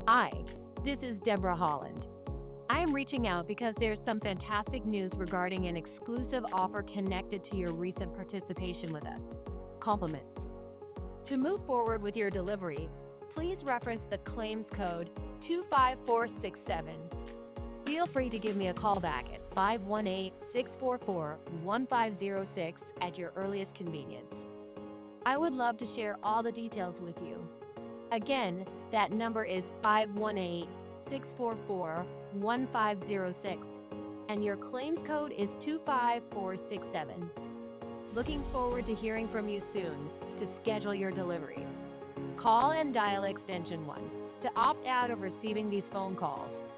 Hi, this is Deborah Holland. I am reaching out because there's some fantastic news regarding an exclusive offer connected to your recent participation with us. Compliments. To move forward with your delivery, please reference the claims code 25467. Feel free to give me a call back at 518-644-1506 at your earliest convenience. I would love to share all the details with you. Again, that number is 518-644-1506, and your claims code is 25467. Looking forward to hearing from you soon to schedule your delivery. Call and dial extension 1 to opt out of receiving these phone calls.